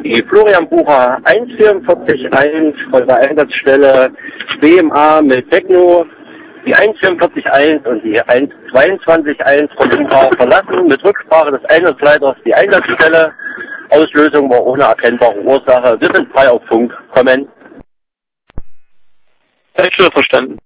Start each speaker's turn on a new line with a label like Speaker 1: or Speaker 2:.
Speaker 1: die Florian Bucher 144.1 von der Einsatzstelle BMA mit Techno, die 144.1 und die 122.1 von Bucher verlassen mit Rücksprache des Einsatzleiters die Einsatzstelle. Auslösung war ohne erkennbare Ursache. Wir sind frei auf Funk. Kommen.
Speaker 2: Verstanden.